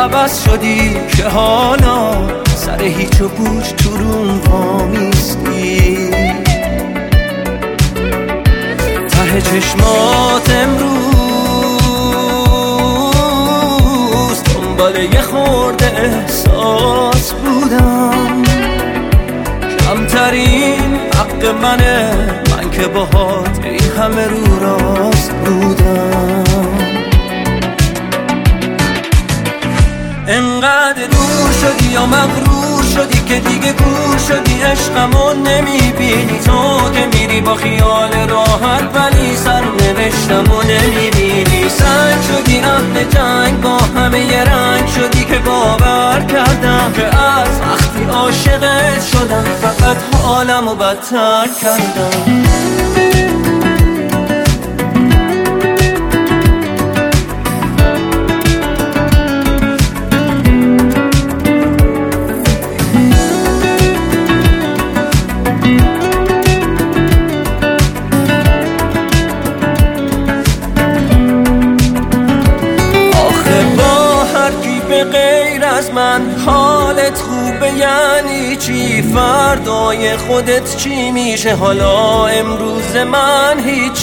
عوض شدی که حالا سر هیچ و پوچ تو روم وامیستی. ته چشمات امروز دنبال یه خورده احساس بودم. کمترین حق منه، من که باهات این همه رو راست بودم. انقدر دور شدی یا مغرور شدی که دیگه گور شدی، عشقمو نمیبینی. تو که میری با خیال راحت ولی سرنوشتمو نمیبینی. سنگ شدی اهل جنگ، با همه یه رنگ شدی که باور کردم که از وقتی عاشقت شدم فقط حالمو بدتر کردم. غیر از من حالت خوبه یعنی چی؟ فردای خودت چی میشه؟ حالا امروز من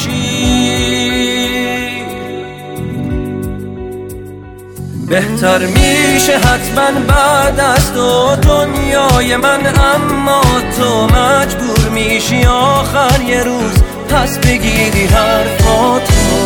هیچی. بهتر میشه حتما بعد از تو دنیای من، اما تو مجبور میشی آخر یه روز پس بگیری حرفاتو.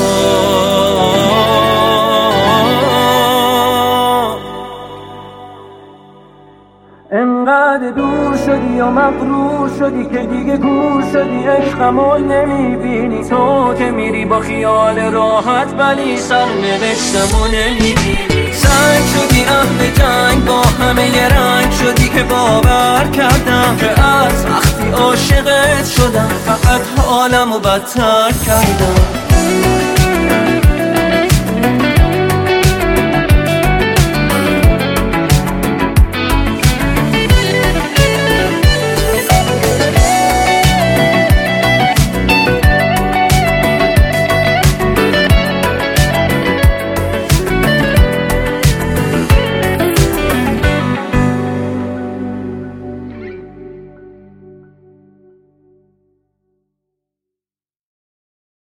انقدر دور شدی و مغرور شدی که دیگه گور شدی، عشقمو نمیبینی. تو که میری با خیال راحت ولی سرنوشتمو نمیبینی. سنگ شدی اهل جنگ، با همه یه رنگ شدی که باور کردم که از وقتی عاشقت شدم فقط حالمو بدتر کردم.